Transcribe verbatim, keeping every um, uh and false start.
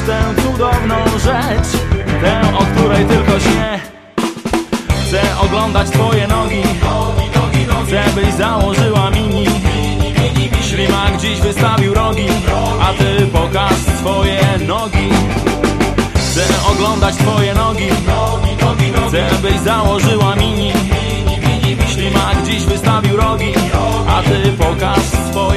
tę cudowną rzecz, tę, o której tylko śnię. Chcę oglądać twoje nogi, chcę byś założyła mini. Ślimak dziś wystawił rogi, a ty pokaż swoje nogi. Chcę oglądać twoje nogi, chcę byś założyła mini. Ślimak dziś wystawił rogi, a ty pokaż swoje